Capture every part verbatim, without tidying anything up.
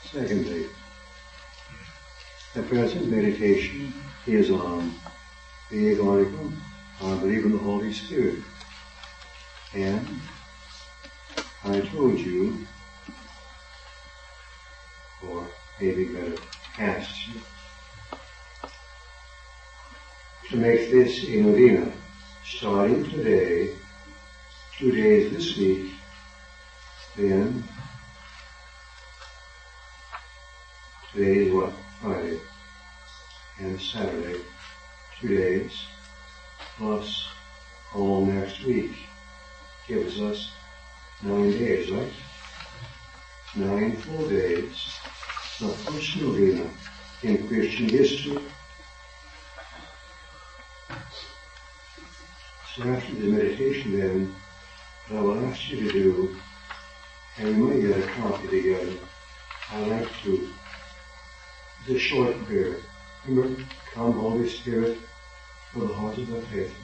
Secondly, the present meditation is on the ego article, I believe in the Holy Spirit. And I told you, or maybe better asked you, to make this a novena, starting today, two days this week, then today is what? Friday. And Saturday, two days, plus all next week, gives us nine days, right? Nine full days, the first novena in Christian history. So after the meditation then, what I will ask you to do, and we might get a copy together, I like to, it's a short prayer. Remember, come Holy Spirit, for the hearts of the faithful.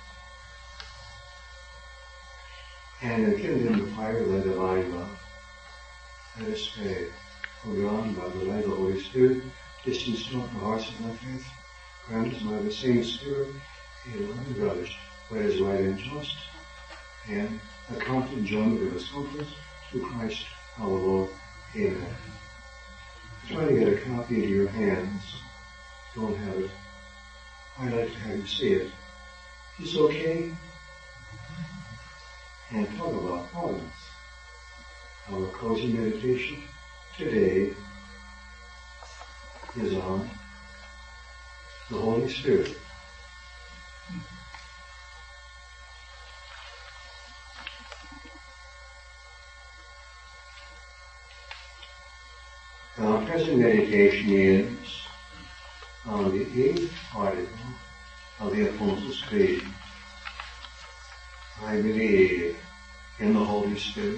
And enkindle in the fire of the divine love. Let us pray, O God, by the light of the Holy Spirit, distance not the hearts of thy faith, grant us by the same Spirit, a love and brothers, what is right and just, and a confident enjoyment of his comfort through Christ our Lord. Amen. Try to get a copy into your hands. Don't have it. I'd like to have you see it. Is it okay? And talk about providence. Our closing meditation today is on the Holy Spirit. Our present meditation is on the eighth article of the Apostles' Creed. I believe in the Holy Spirit.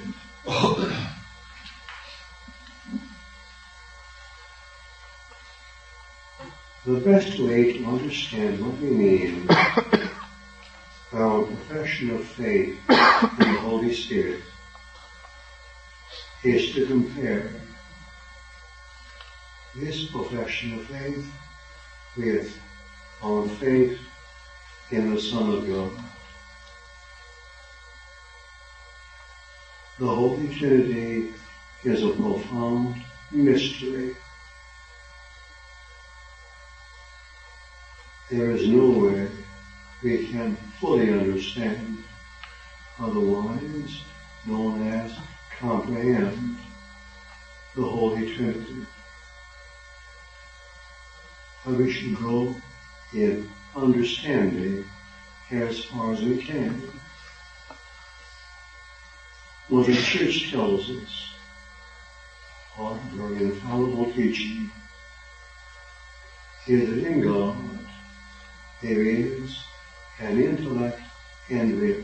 The best way to understand what we mean by our profession of faith in the Holy Spirit is to compare this profession of faith with our faith in the Son of God. The Holy Trinity is a profound mystery. There is no way we can fully understand, otherwise known as comprehend, the Holy Trinity. But we should grow in understanding as far as we can. What the Church tells us, or our infallible teaching, is that in God there is an intellect and will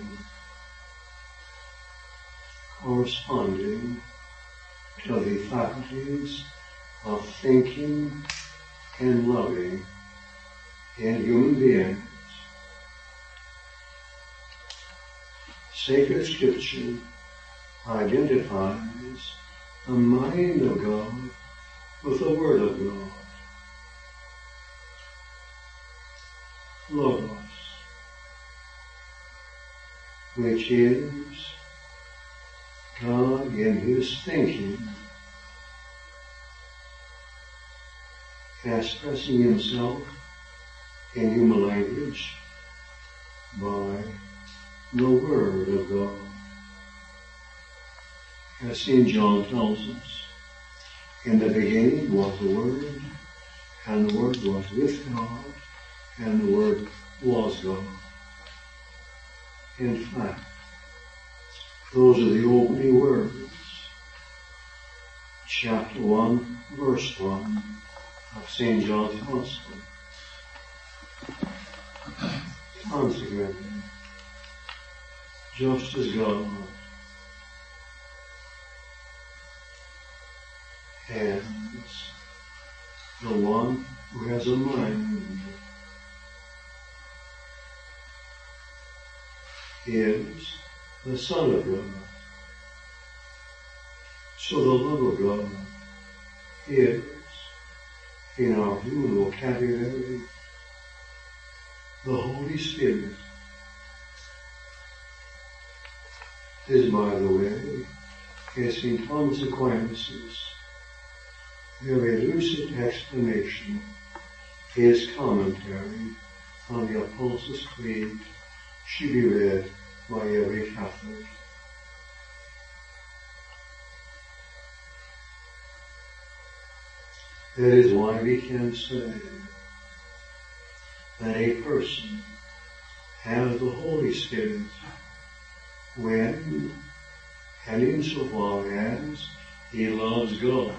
corresponding to the faculties of thinking and loving in human beings. Sacred Scripture identifies the mind of God with the Word of God. Logos, which is God in His thinking, expressing Himself in human language by the Word of God. As Saint John tells us, in the beginning was the Word, and the Word was with God, and the Word was God. In fact, those are the opening words. Chapter one, verse one of Saint John's Gospel. Consequently, just as God and the one who has a mind is the Son of God. So the love of God is, in our human vocabulary, the Holy Spirit. This, by the way, is in Thomas Aquinas' very lucid explanation, his commentary on the Apostles' Creed should be read by every Catholic. That is why we can say that a person has the Holy Spirit when and insofar as he loves God.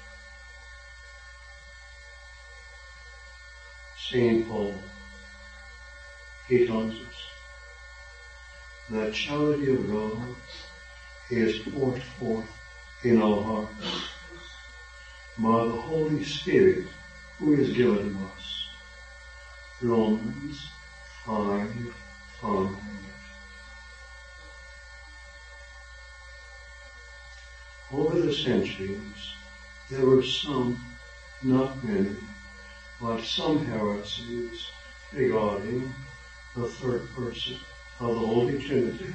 Saint Paul, he tells us the charity of God is poured forth in our hearts by the Holy Spirit who is given to us. Romans five five. Over the centuries, there were some, not many, but some heresies regarding the third person of the Holy Trinity.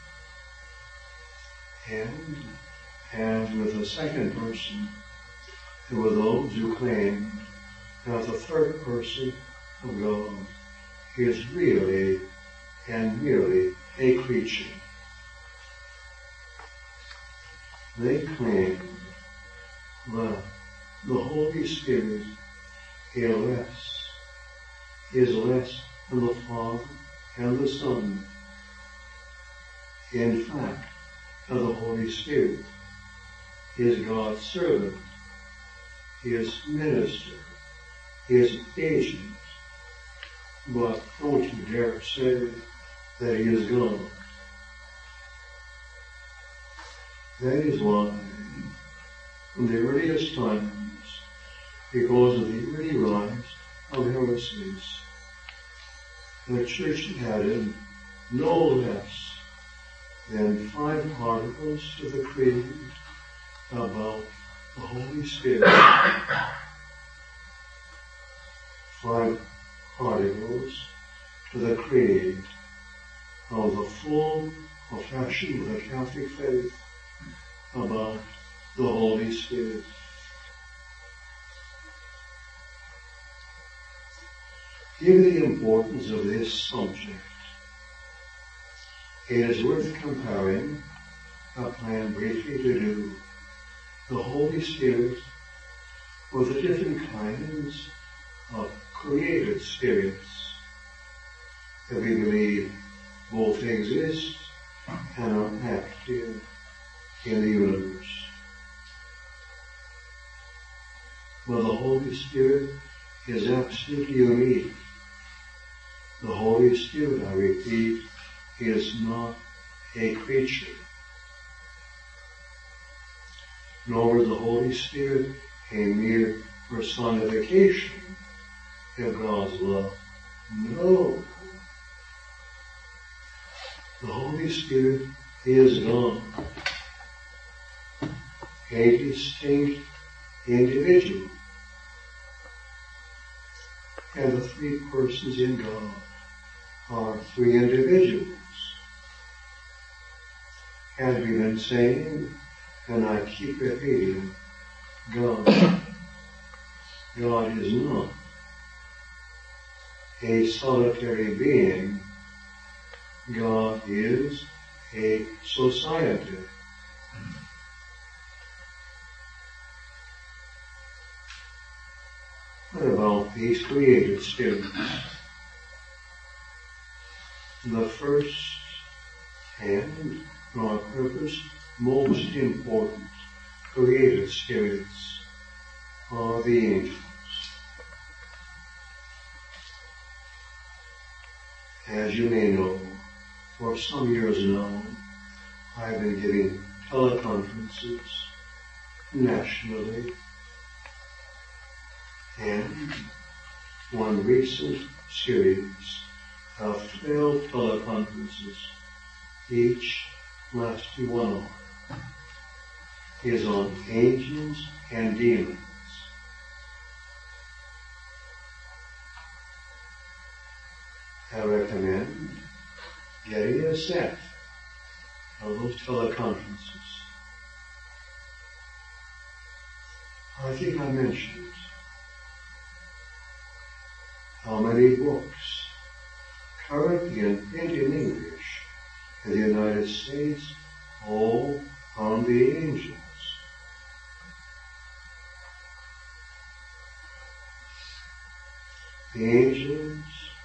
And as with the second person, there were those who claimed that the third person of God is really and merely a creature. They claimed that the Holy Spirit is less, is less than the Father and the Son. In fact, that the Holy Spirit is God's servant, his minister, his agent, but don't you dare say that he is God. That is why, from the earliest times, because of the early rise of heresies, the Church had added no less than five articles to the Creed about the Holy Spirit. Five articles to the Creed of the full profession of the Catholic faith about the Holy Spirit. Given the importance of this subject, it is worth comparing, I plan briefly to do, the Holy Spirit with the different kinds of created spirits that we believe both exist and are active in the universe. But the Holy Spirit is absolutely unique. The Holy Spirit, I repeat, is not a creature. Nor is the Holy Spirit a mere personification of God's love. No. The Holy Spirit is God, a distinct individual. And the three persons in God are three individuals. As we've been saying, and I keep repeating, God, God is not a solitary being. God is a society. What about these created spirits? The first and, for our purpose, most important created spirits are the angels. As you may know, for some years now, I've been giving teleconferences nationally, and one recent series of twelve teleconferences, each lasting one hour, is on angels and demons. I recommend getting a set of those teleconferences. I think I mentioned how many books currently in print in English in the United States all on the angels. The angels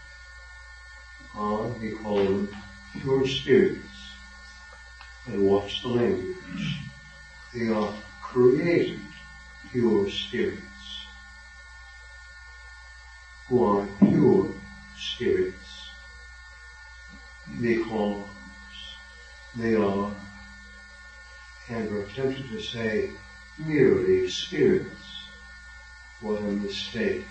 are, we call them, pure spirits. And watch the language. They are created pure spirits who are pure spirits because they are, and we're tempted to say, merely spirits. What a mistake.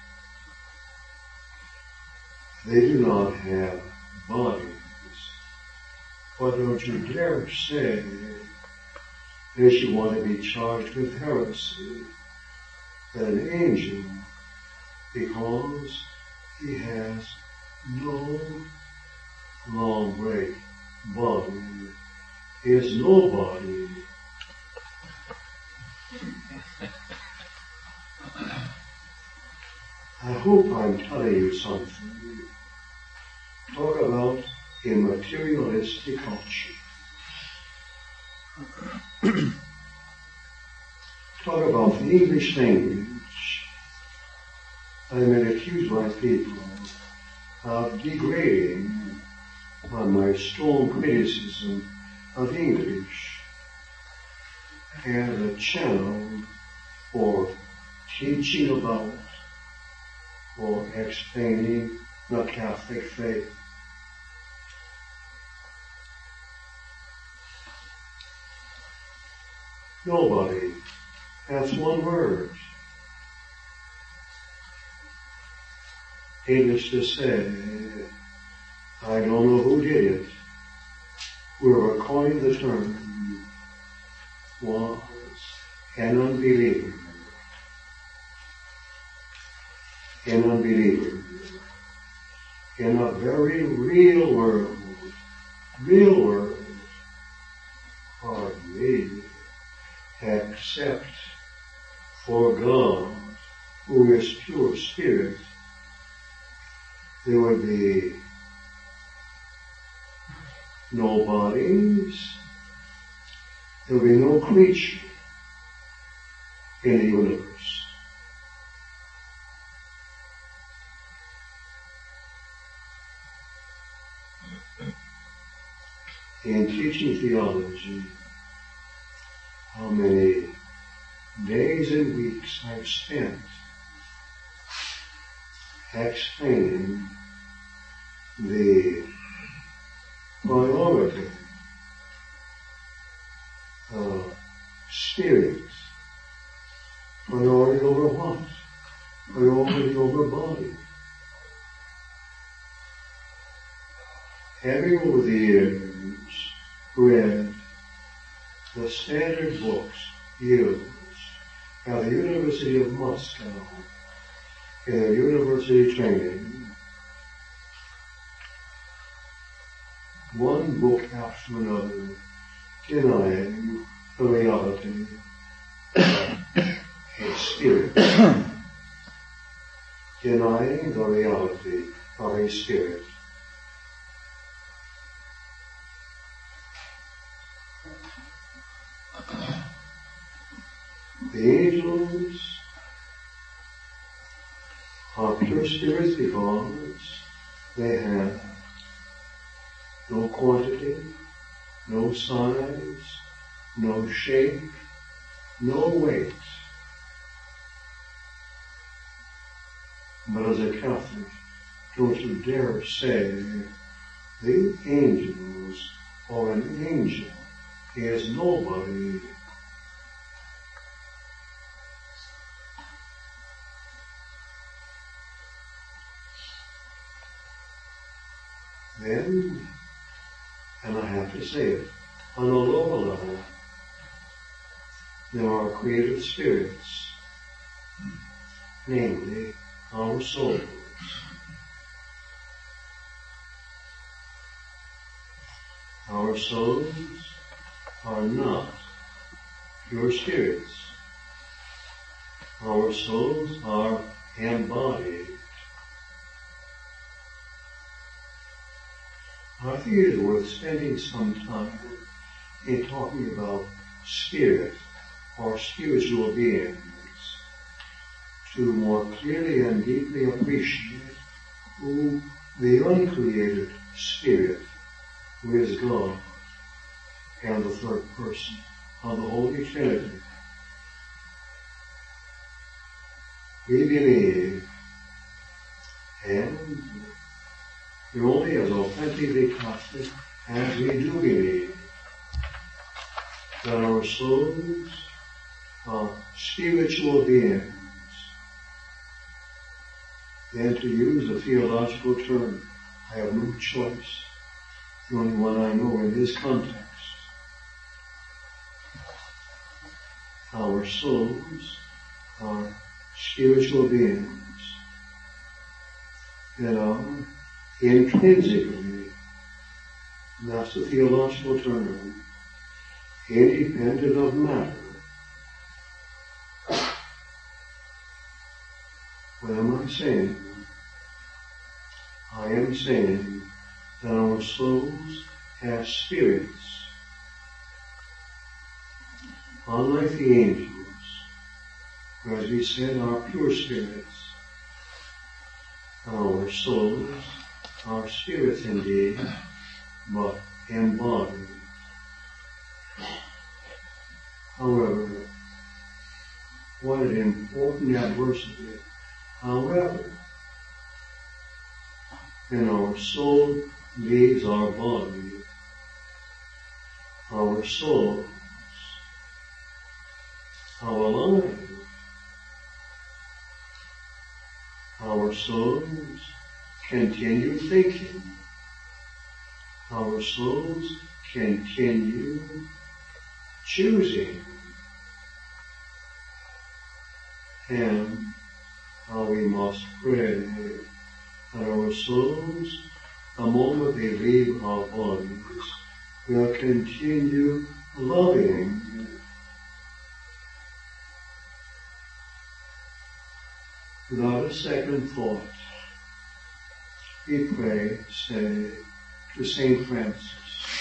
They do not have bodies. But don't you dare say that you want to be charged with heresy, that an angel, because he has no long break body, he has no body. I hope I'm telling you something. Talk about a materialistic culture. Talk about the English language. I may accuse my people of degrading on my strong criticism of English as a channel for teaching about or explaining the Catholic faith. Nobody. That's one word. Needless to say, I don't know who did it. Whoever coined the term was an unbeliever. An unbeliever. In a very real world, real world, pardon me, except for God, who is pure spirit, there would be no bodies, there would be no creature in the universe. In teaching theology, how many days and weeks I've spent explaining the priority of spirit, priority over what? Priority over body. Having over the years read the standard books used by the University of Moscow in their university training, one book after another denying the reality of a spirit, denying the reality of a spirit. The angels are pure spirits because they have no quantity, no size, no shape, no weight. But as a Catholic, don't you dare say the angels or an angel is nobody. Then, and I have to say it, on a lower level, there are creative spirits, namely our souls. Our souls are not pure spirits. Our souls are embodied. I think it is worth spending some time in talking about spirit or spiritual beings to more clearly and deeply appreciate who the uncreated spirit, who is God, and the third person of the Holy Trinity. We believe, and we're only as authentically Catholic as we do believe, that our souls are spiritual beings. Then, to use a theological term, I have no choice, the only one I know in this context. Our souls are spiritual beings that are intrinsically, that's the theological term, independent of matter. What am I saying? I am saying that our souls have spirits. Unlike the angels, who, as we said, are pure spirits, our souls are spirits indeed, but embodied. However, what an important adversity. However, when our soul leaves our body, our souls are alive. Our souls continue thinking. Our souls continue choosing. And how we must pray that our souls, the moment they leave our bodies, will continue loving. Without a second thought, we pray, say, to Saint Francis,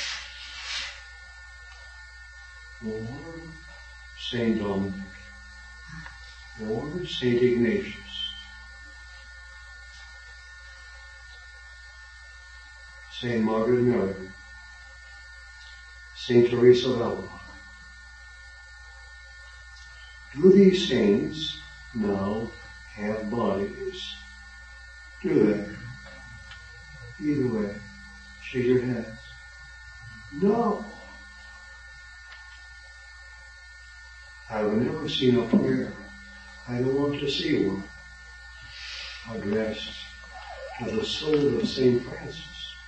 or Saint Dominic, or Saint Ignatius. Saint Margaret Mary, Saint Teresa of Avila. Do these saints now have bodies? Do they? Either way, shake your heads. No. I've never seen a prayer. I don't want to see one addressed to the soul of Saint Francis.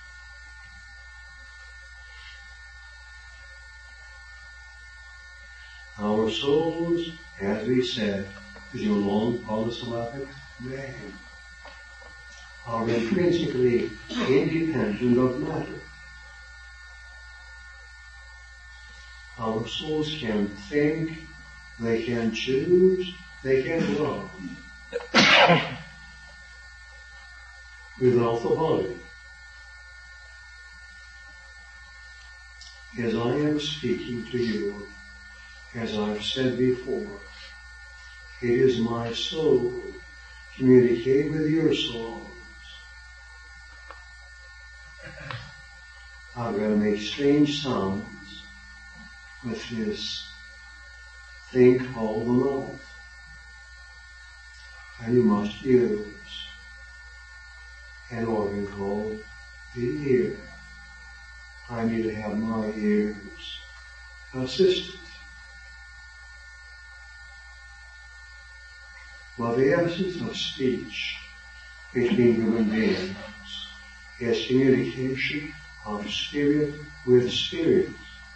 Our souls, as we said, is your long polysyllabic name, are intrinsically independent of matter. Our souls can think, they can choose, they can love without the body. As I am speaking to you, as I've said before, it is my soul communicating with your souls. I'm going to make strange sounds with this thing called the mouth. And you must use an organ called the ear. I need to have my ears assisted. Well, the essence of speech between human beings is communication of spirit with spirit.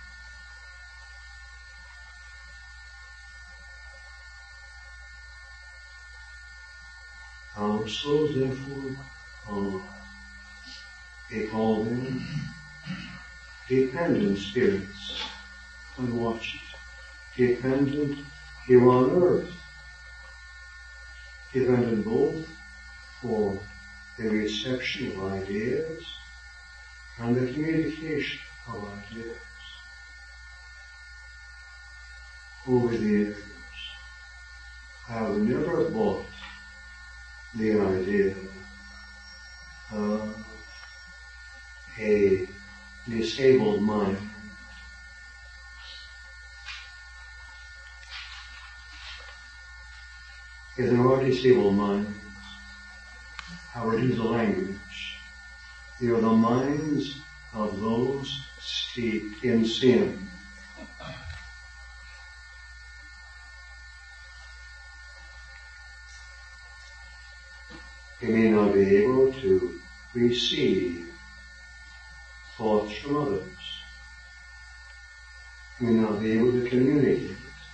Our souls, therefore, are, they call them dependent spirits, and watch it, dependent here on earth, dependent both for the reception of ideas and the communication of ideas over the years. I have never bought the idea of a disabled mind. If there are disabled minds, however, it is a language. They are the minds of those steeped in sin. They may not be able to receive thoughts from others. They may not be able to communicate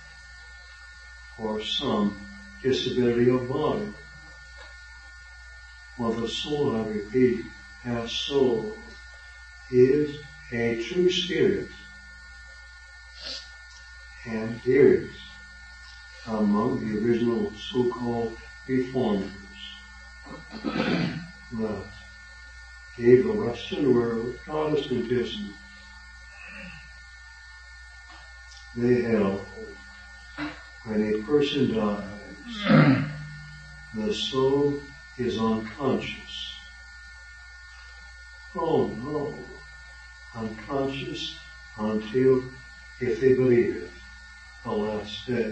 or some disability of body. Well, the soul, I repeat, as soul, is a true spirit, and here is among the original so-called reformers that gave the Western world Protestantism. They held when a person dies, the soul is unconscious. Oh no, unconscious until, if they believe it, the last day.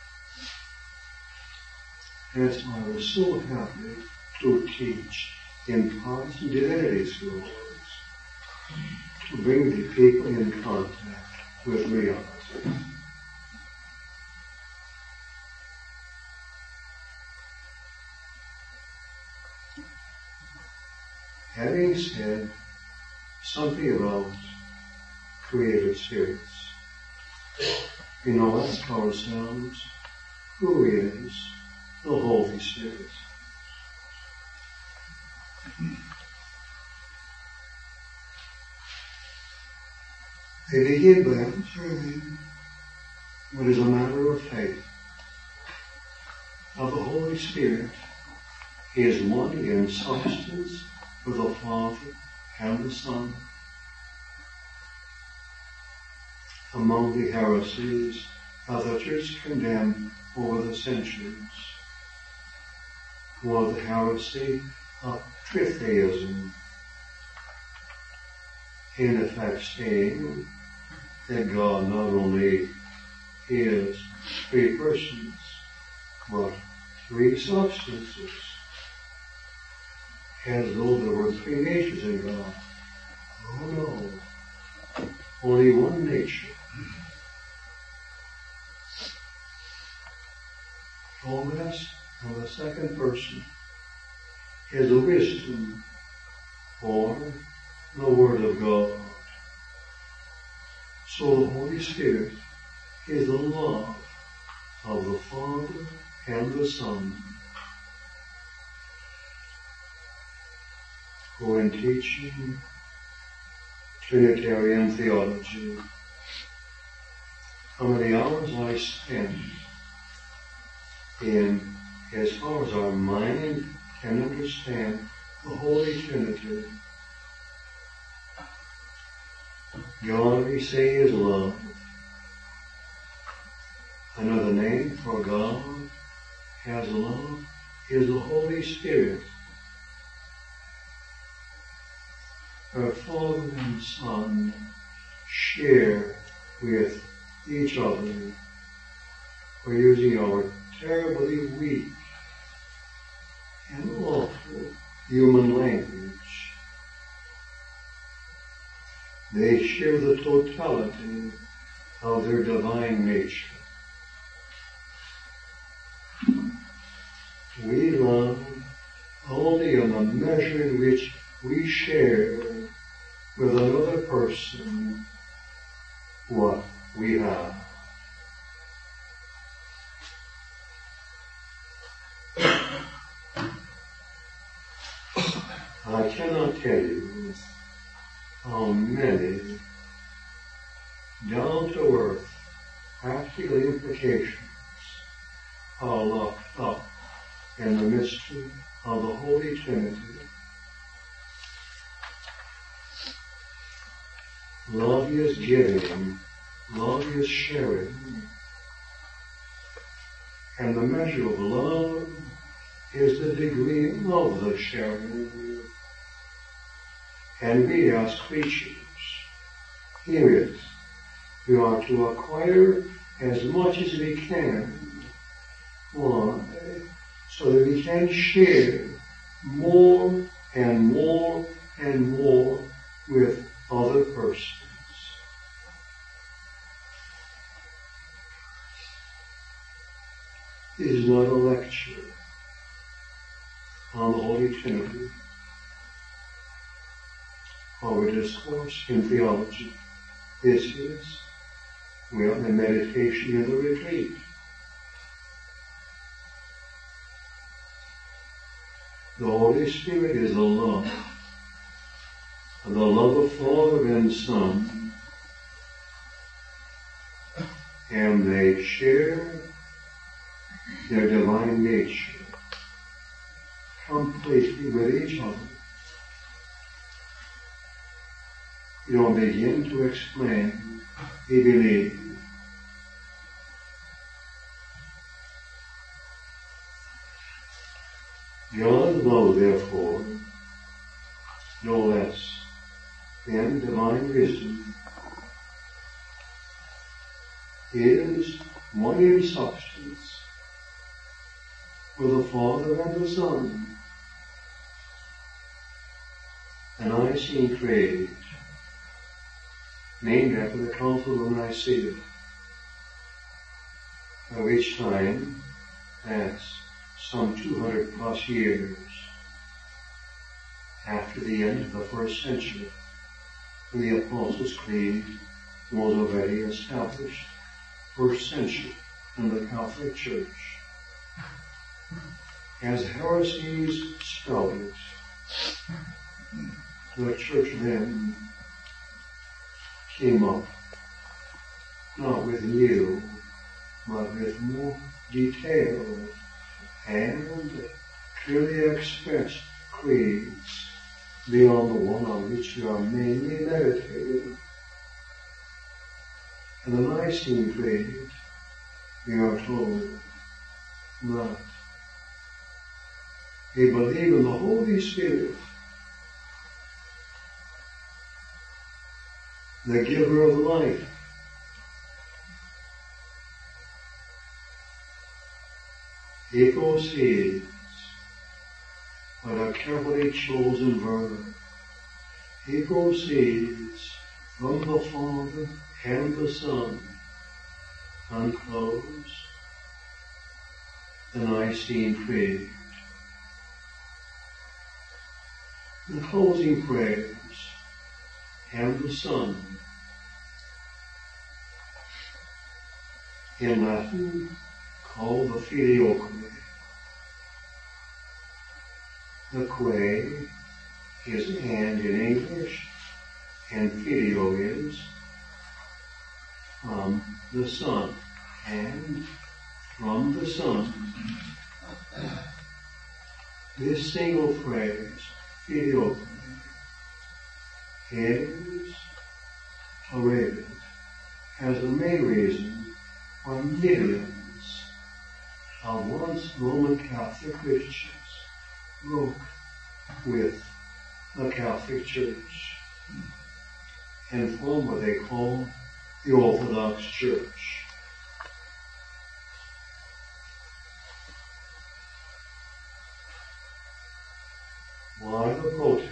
That's why I was so happy to teach in Parts and Divinity schools, to bring the people in contact with reality. Having said something about creative spirits, we now ask ourselves, who is the Holy Spirit? They begin by observing what is a matter of faith. Now the Holy Spirit is one in substance with the Father and the Son. Among the heresies that the Church condemned over the centuries was the heresy of tritheism, in effect saying that God not only is three persons, but three substances, as though there were three natures in God. Oh no, only one nature. Fullness of the second person is the wisdom or the Word of God. So the Holy Spirit is the love of the Father and the Son, who in teaching Trinitarian theology, how many hours I spend in, as far as our mind can understand, the Holy Trinity. God, we say, is love. Another name for God as love is the Holy Spirit. Our Father and Son share with each other. We're using our terribly weak and awful human language. They share the totality of their divine nature. We love only in the measure in which we share with another person what we have. I cannot tell you how many down to earth, practical implications are locked up in the mystery of the Holy Trinity. Love is giving, love is sharing, and the measure of love is the degree of the sharing. And we as creatures, hear it, we are to acquire as much as we can. Why? So that we can share more and more and more with other persons. This is not a lecture on the Holy Trinity or a discourse in theology. This is, well, a meditation in the retreat. The Holy Spirit is the love, the love of Father and Son, and they share their divine nature completely with each other. You don't begin to explain, we believe. God's love, therefore, no less than divine wisdom, is one in substance with the Father and the Son. The Nicene Creed, named after the Council of Nicaea, by which time, that's some two hundred plus years after the end of the first century, when the Apostles' Creed was already established, first century in the Catholic Church. As heresies sprouted, the Church then came up, not with new, but with more detailed and clearly expressed creeds beyond the one on which we are mainly meditating. In the Nicene Creed, we are told that we believe in the Holy Spirit, the giver of life, he proceeds with a carefully chosen verb. He proceeds from the Father and the Son, and close the Nicene Creed. The closing prayers and the Son, in Latin called the Filioque. The que is and in English, and filio is from the Son, and from the Son. This single phrase, filioque, is related as the main reason why millions of once Roman Catholic Christians broke with the Catholic Church and formed what they call the Orthodox Church. Why the protest?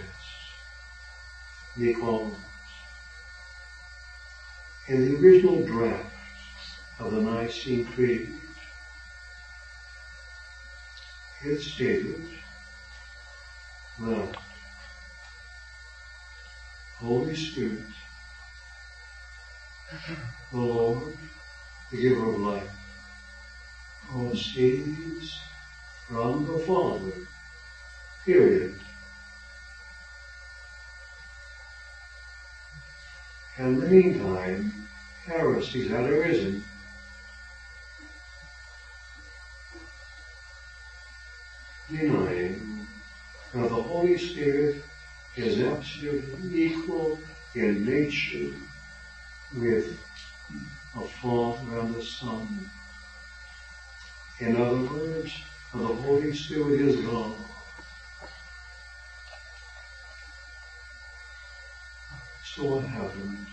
Because in the original draft of the Nicene Creed, it stated that Holy Spirit, the Lord, the giver of life, proceeds from the Father, period. And in the meantime, heresies had arisen. Denying that the Holy Spirit is absolutely equal in nature with the Father and the Son. In other words, the Holy Spirit is God. So what happened?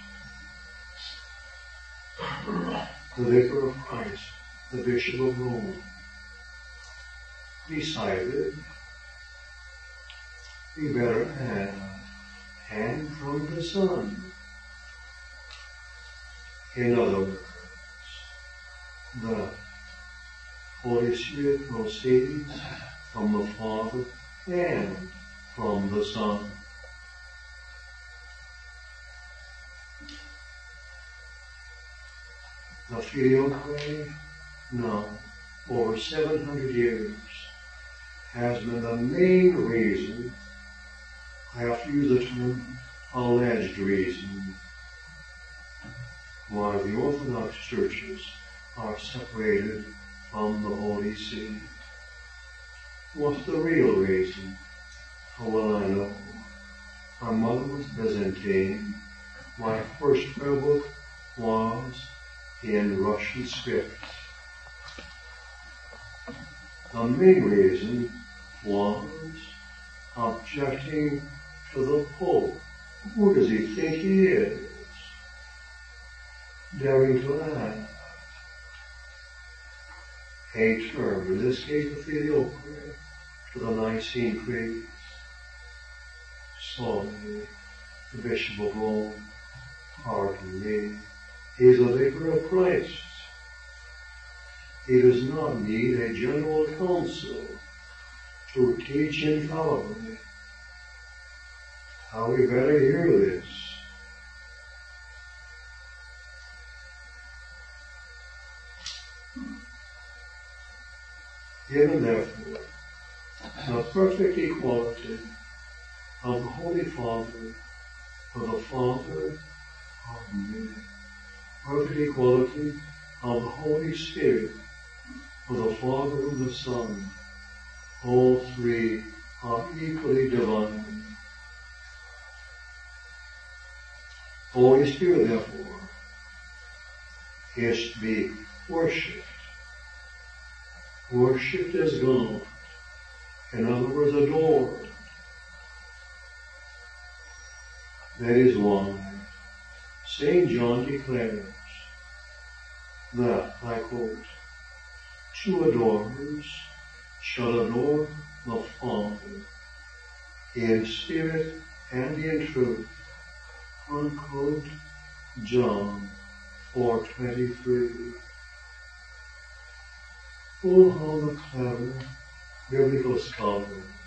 The Vicar of Christ, the Bishop of Rome, decided we better have hand from the Son. In other words, the Holy Spirit proceeds from the Father and from the Son. The Filioque, now over seven hundred years, has been the main reason, I have to use the term alleged reason, why the Orthodox churches are separated from the Holy See. What's the real reason? Oh, well, I know. My mother was Byzantine. My first prayer book was in Russian script. The main reason was objecting to the Pope. Who does he think he is? Daring to add a term, in this case the Filioque, to the Nicene Creed. Sorry, the Bishop of Rome, pardon me, he's a Vicar of Christ. He does not need a general council to teach infallibly. How we better hear this. Given therefore the perfect equality of the Holy Father for the Father, pardon me, perfect equality of the Holy Spirit for the Father and the Son, all three are equally divine. Holy Spirit, therefore, is to be worshipped. Worshipped as God. In other words, adored. That is why Saint John declares that, I quote, true adorers shall adore the Father in spirit and in truth. Unquote, John four twenty-three. Oh, how the clever biblical scholars,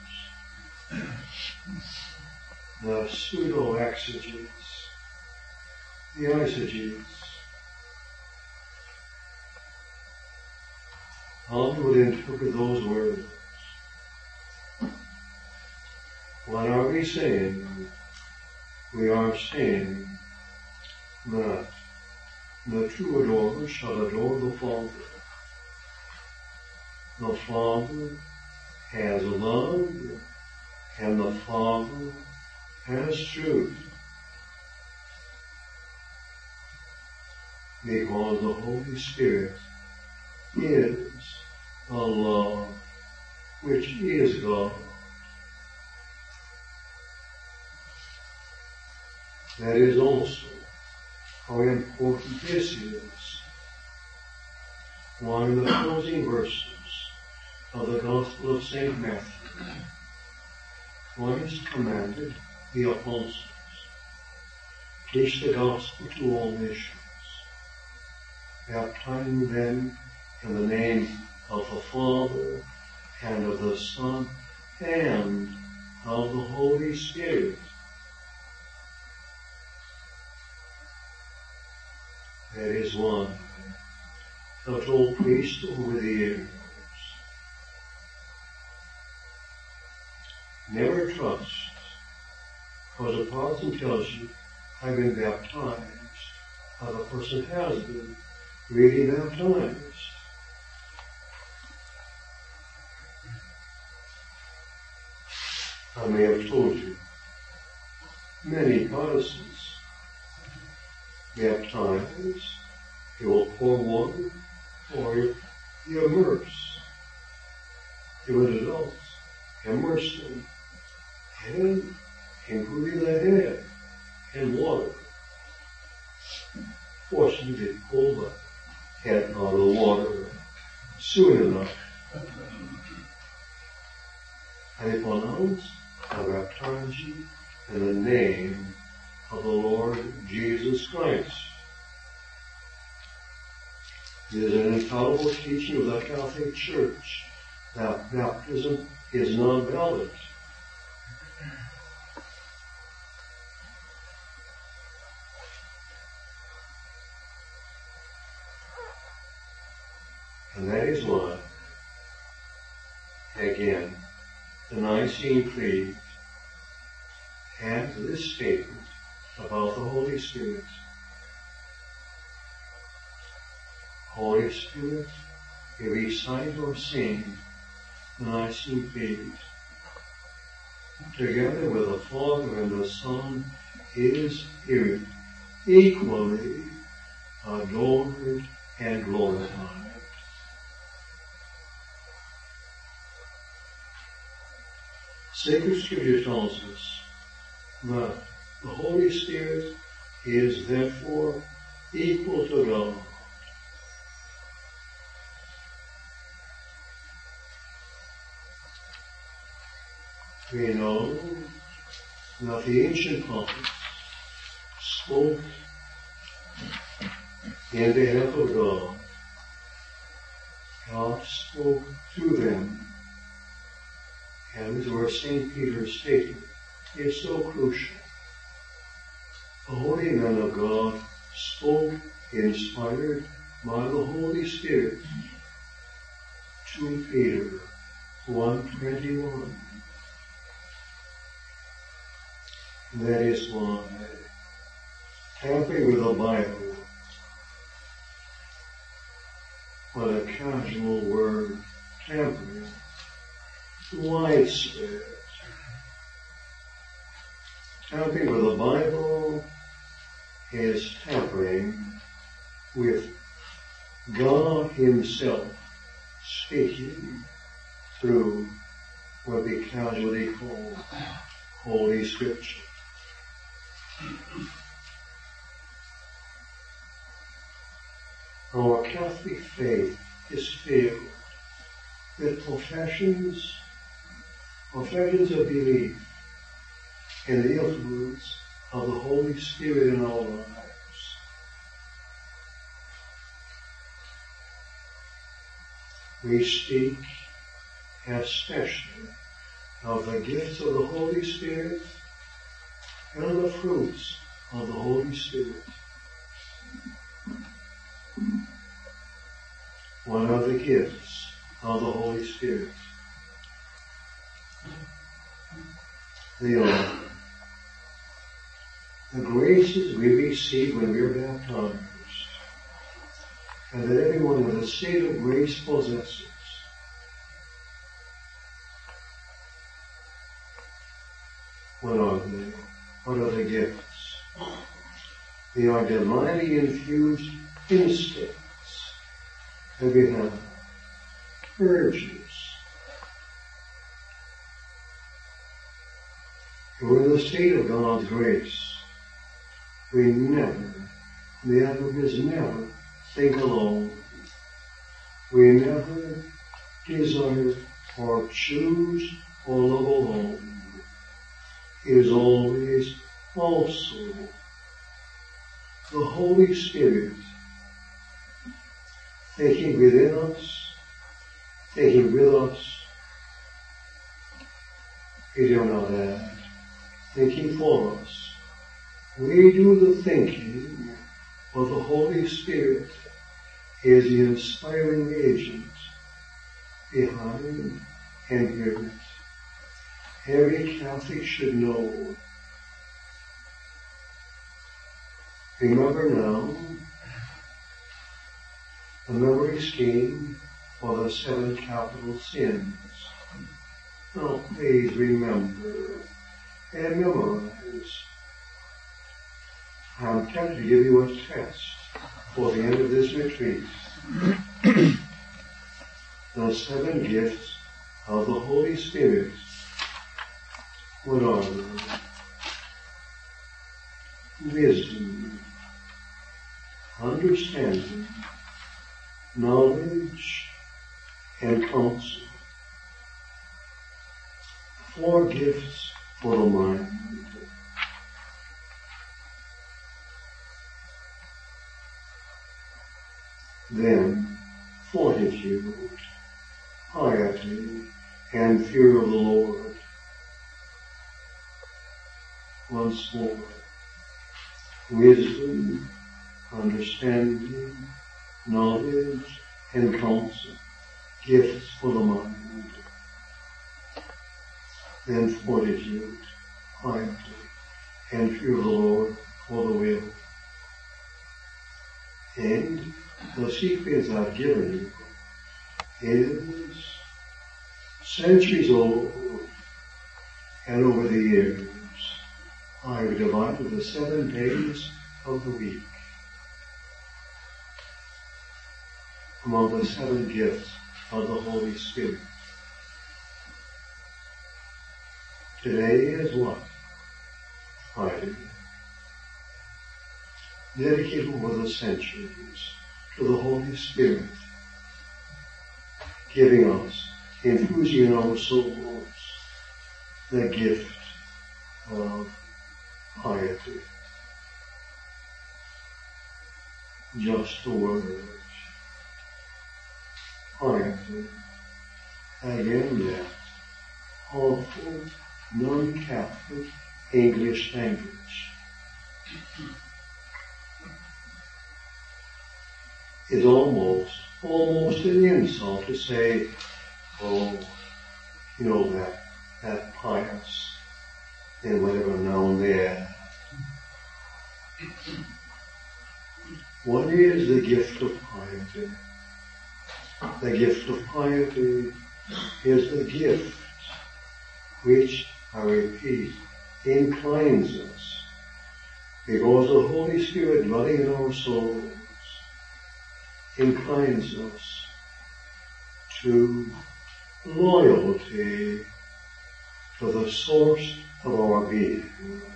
the pseudo-exegetes, the eisegetes, how they would interpret those words. What are we saying? We are saying that the true adorer shall adore the Father. The Father has love, and the Father has truth. Because the Holy Spirit is the love which is God. That is also how important this is. Why in the closing verses of the Gospel of Saint Matthew, Christ commanded the apostles, teach the gospel to all nations, baptizing them in the name of the Father and of the Son and of the Holy Spirit. That is why the told priest over the years never trust, because the Protestant tells you, I've been baptized, how the person has been really baptized. I may have told you, many Protestants baptize, they will pour water or you immerse. Even adults, immerse them and including the head in water. Fortunately, they pull the head out of the water soon enough. And they pronounce, I baptize you in the name of the Lord Jesus Christ. It is an infallible teaching of the Catholic Church that baptism is not valid. And that is why, again, the Nicene Creed has this statement about the Holy Spirit. Holy Spirit, we recite or sing the Nicene Creed. Together with the Father and the Son, is here equally adored and glorified. Sacred Scripture tells us that the Holy Spirit is therefore equal to God. We know that the ancient prophets spoke in behalf of God. God spoke to them. And this is where Saint Peter stated, it's so crucial. The holy men of God spoke, inspired by the Holy Spirit, to Peter one twenty-one. That is why tampering with the Bible, what a casual word, tampering, widespread. Tampering with the Bible is tampering with God Himself speaking through what we casually call Holy Scripture. Our Catholic faith is filled with professions, professions of belief in the influence of the Holy Spirit in our lives. We speak especially of the gifts of the Holy Spirit and the fruits of the Holy Spirit. What are the gifts of the Holy Spirit? They are the graces we receive when we are baptized, and that everyone with a state of grace possesses. What are they? What are the gifts? They are divinely infused instincts that we have, urges. We're in the state of God's grace. We never, the attitude is never think alone. We never desire or choose or love alone. It is always also the Holy Spirit taking within us, taking with us, we do not add, thinking for us. We do the thinking, but the Holy Spirit is the inspiring agent behind and here. Every Catholic should know. Remember now the memory scheme for the seven capital sins. Now please remember and memorize. I'm tempted to give you a test for the end of this retreat. The seven gifts of the Holy Spirit. What are they? Wisdom, understanding, knowledge, and counsel. Four gifts for the mind. Then, fortitude, piety, and fear of the Lord. Once more, wisdom, understanding, knowledge, and counsel, gifts for the mind. Then fortitude, piety, and fear of the Lord for the will. And the secrets I've given you is centuries old, and over the years I've divided the seven days of the week among the seven gifts of the Holy Spirit. Today is what? Friday. Dedicated over the centuries to the Holy Spirit, giving us, infusing in our souls, the gift of piety. Just the words. Piety. Again, that awful, non-Catholic English language. It's almost, almost an insult to say, oh, you know, that, that pious, and whatever noun they add. What is the gift of piety? The gift of piety is the gift which, I repeat, inclines us, because the Holy Spirit dwelling in our souls inclines us to loyalty to the source of our being.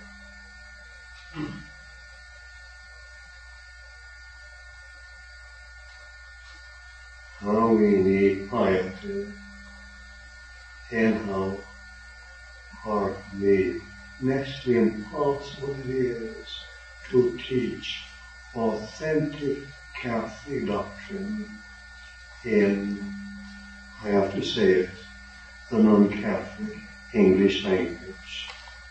How we need piety, and how hardly, next to impossible it is to teach authentic Catholic doctrine in, I have to say it, the non-Catholic English language.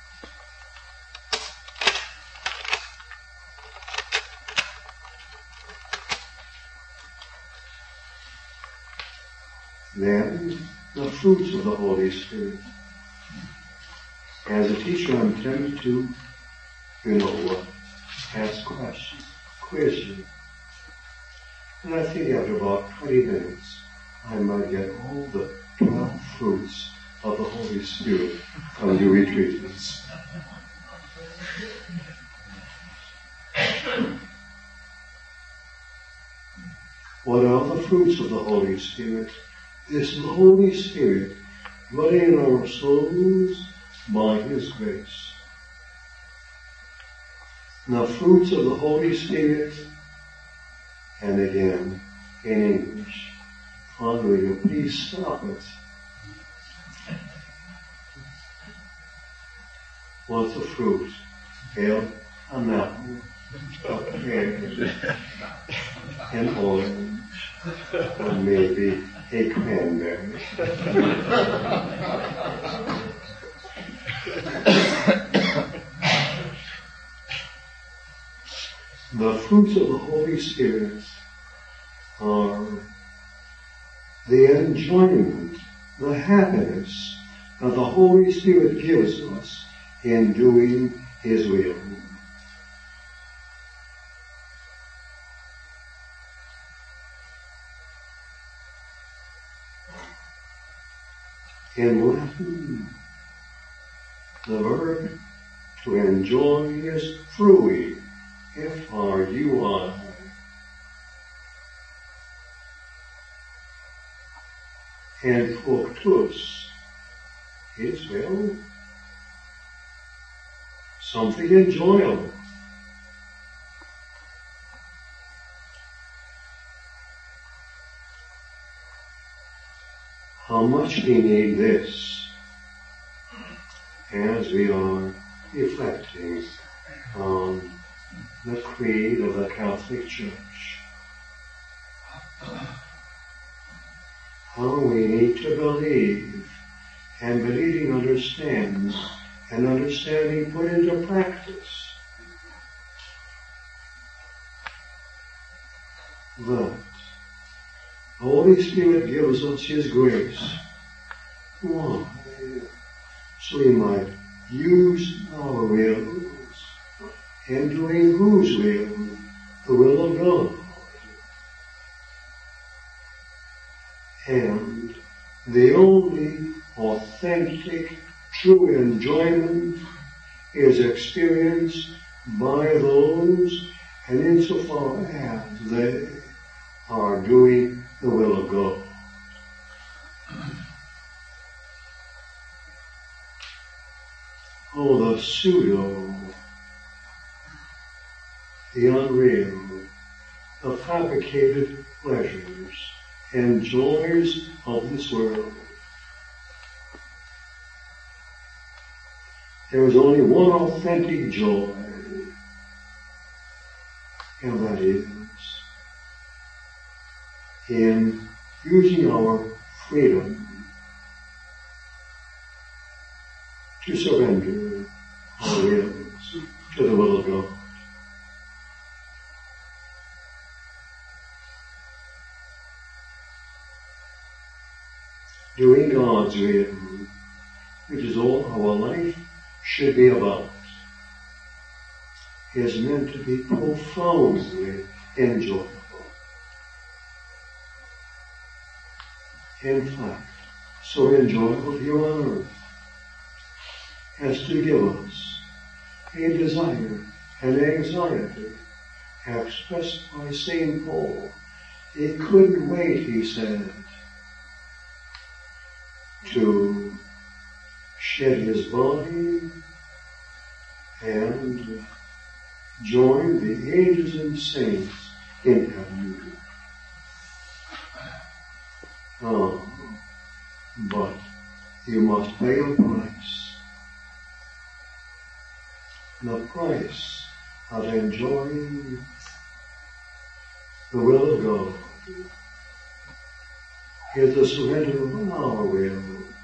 Then, the fruits of the Holy Spirit. As a teacher, I'm tempted to, you know what, ask questions, quiz you. And I think after about twenty minutes, I might get all the twelve fruits of the Holy Spirit from you retreatants. What are the fruits of the Holy Spirit? This is the Holy Spirit dwelling in our souls by His grace. The fruits of the Holy Spirit, and again, in English. Father, will you please stop it? What's the fruit? Well, an apple, a pear, an orange, or maybe a cranberry. The fruits of the Holy Spirit are the enjoyment, the happiness that the Holy Spirit gives us in doing His will. In Latin, the verb to enjoy is frui, F R U I. And fructus is, well, something enjoyable. How much we need this as we are reflecting on the creed of the Catholic Church. How we need to believe, and believing understands, and understanding put into practice, that the Holy Spirit gives us His grace. Why? So we might use our wills in doing whose will? The will of God. And the only authentic, true enjoyment is experienced by those, and insofar as they are doing the will of God. Oh, the pseudo, the unreal, the fabricated pleasures and joys of this world. There is only one authentic joy, and that is in using our freedom to surrender our wills to the will of God. Doing God's will, which is all our life should be about, is meant to be profoundly enjoyable. In fact, so enjoyable here on earth as to give us a desire and anxiety expressed by Saint Paul. He couldn't wait, he said, to shed his body and join the angels and saints in heaven. Oh, but you must pay a price. The price of enjoying the will of God is the surrender of our wills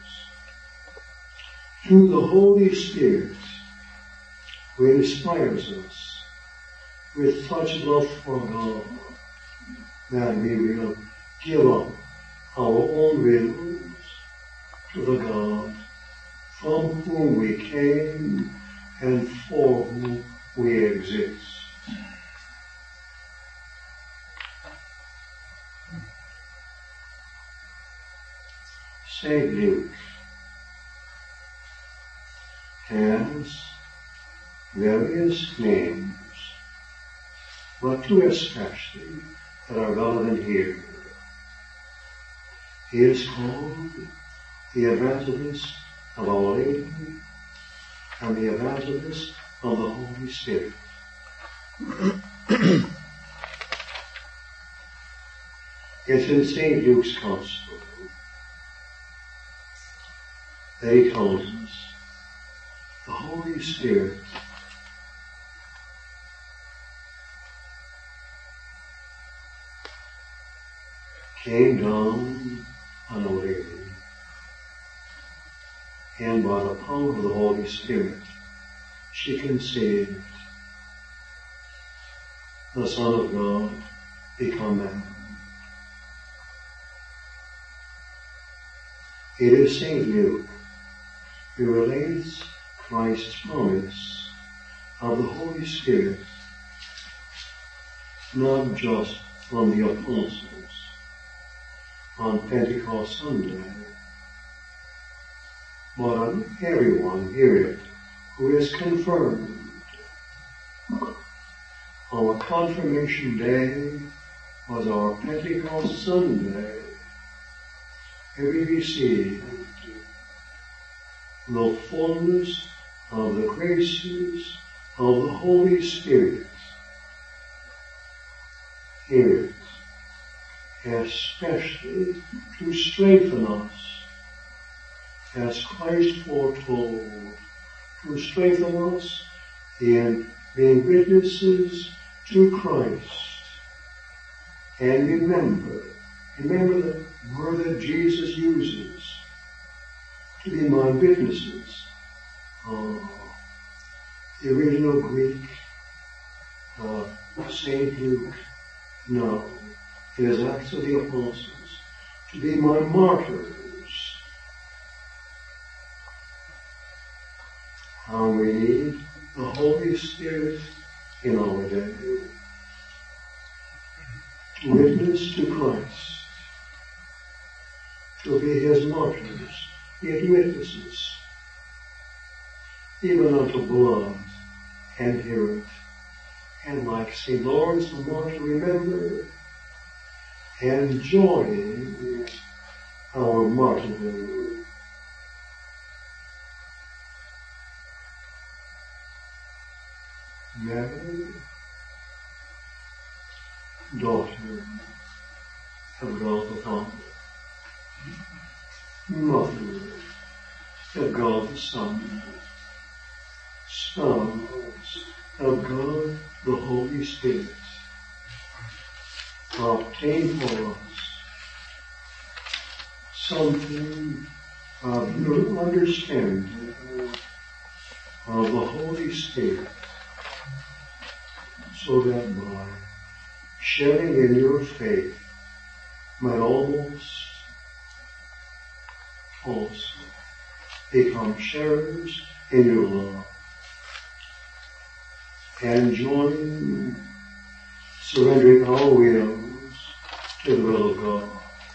to the Holy Spirit, who inspires us with such love for God that we will give up our own wills to the God from whom we came and for whom we exist. Saint Luke has various names, but two especially that are relevant here. He is called the Evangelist of Our Lady and the Evangelist of the Holy Spirit. It's in Saint Luke's Gospel that he tells us the Holy Spirit came down on a lady, and by the power of the Holy Spirit, she conceived the Son of God become man. It is Saint Luke who relates Christ's promise of the Holy Spirit, not just from the apostles on Pentecost Sunday, but on everyone herein who is confirmed. Our confirmation day was our Pentecost Sunday. Here we received the fullness of the graces of the Holy Spirit. Here, especially to strengthen us, as Christ foretold, to strengthen us in being witnesses to Christ. And remember, remember the word that Jesus uses, to be my witnesses. Oh, the original Greek, uh, Saint Luke, no, it is Acts of the Apostles, to be my martyrs. How we need the Holy Spirit in our day. To witness to Christ, to be His martyrs, His witnesses, even unto blood and hear it. And like Saint Lawrence the Martyr, remember, enjoying our martyrdom. Mary, daughter of God the Father, mother of God the Son, spouse of God the Holy Spirit, obtain for us something of your understanding of the Holy Spirit, so that by sharing in your faith might almost also become sharers in your love, and join, surrendering our wills to the will of God,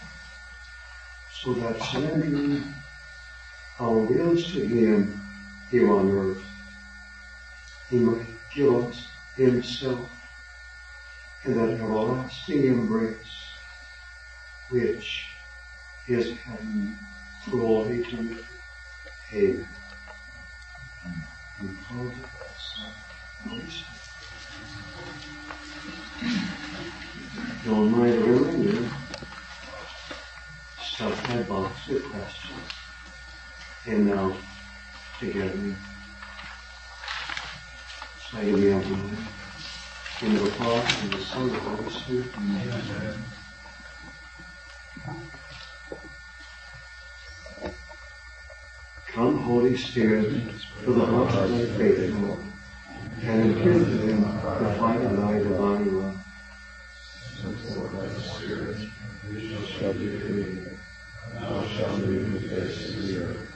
so that surrendering our wills to Him here on earth, He might give us Himself in that everlasting embrace which is heaven for all eternity. Amen. And Father, Son, Holy Spirit. Don't mind the reminder, stuff my box with questions. And now, together, say me of the in the Father, and the Son, and the Holy Spirit. Amen. Come, Holy Spirit, to the hearts of thy faithful, and impute to them the fire of thy divine love. Send forth thy Spirit, and they shall be created. Thou shalt renew the face of the earth.